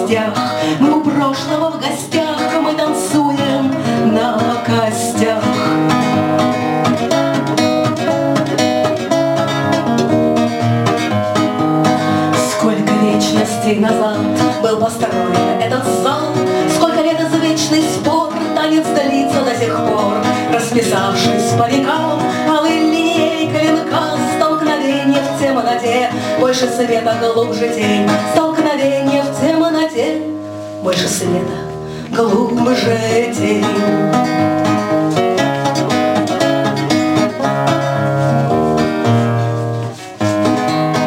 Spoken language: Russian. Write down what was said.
снастях. Мы у прошлого в гостях, мы танцуем на костях. Сколько вечностей назад был построен этот зал, сколько лет извечный спор, танец длится до сих пор, расписавшись по векам, алой линией клинка, столкновение в темноте, больше света, глубже тень, столкновение в темноте, больше света, глубже тень.